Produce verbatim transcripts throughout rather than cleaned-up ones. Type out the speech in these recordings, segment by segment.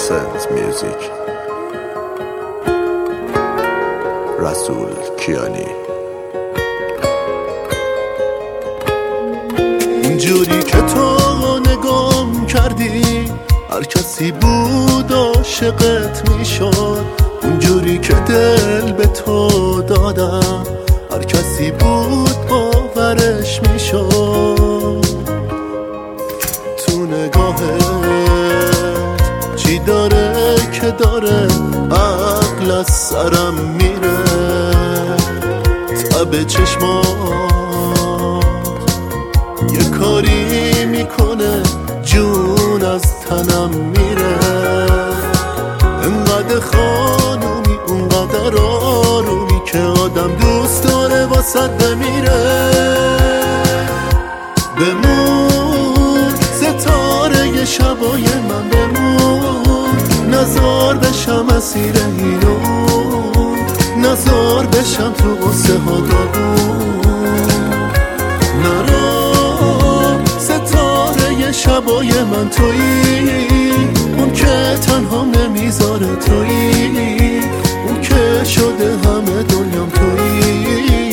Sense Music. رسول کیانی. اونجوری که تو نگام کردی هر کسی بود عاشقت میشد، اونجوری که دل به تو دادم هر کسی بود باورش میشد. تو نگاهت چی داره که داره عقل از سرم میره، تب چشمات یه کاری میکنه جون از تنم میره. انقدر خانومی اونقدر آرومی که آدم دوست داره واسه بمیره. بمون ستاره شبای من، بمون نزار بشم اسیر اینون، نزار بشم تو قصه ها داغون. نرا ستاره شبای من تویی، اون که تنها نمیذاره تویی، اون که شده همه دنیام تویی.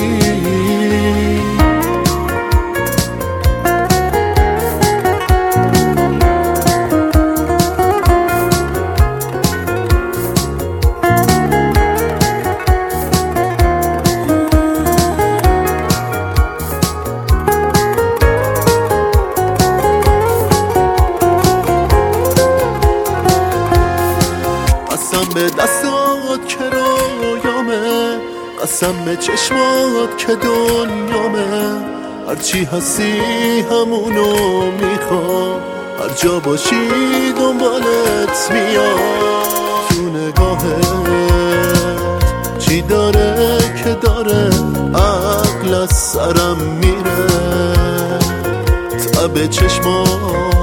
قسم به دستات که رویامه، قسم به چشمات که دنیامه. هرچی هستی همونو میخوام، هر جا باشی دنبالت میام. تو نگاهت چی داره که داره عقل از سرم میره. تب چشمات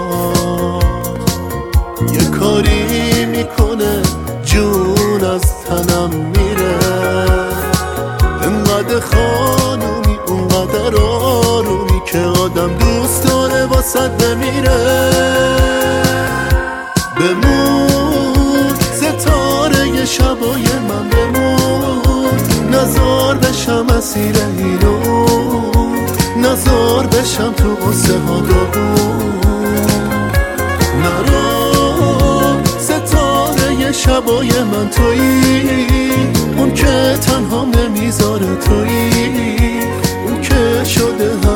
یه کاری میکنه جون از تنم میره. انقدر خانومی اونقدر آرومی که آدم دوست داره واسه بمیره. بمون ستاره شبای من، بمون نزار بشم اسیر اینون، نزار بشم تو قصه ها داغون. نرا ستاره شبای من تویی، اون که تنها نمیذاره تویی، اون که شده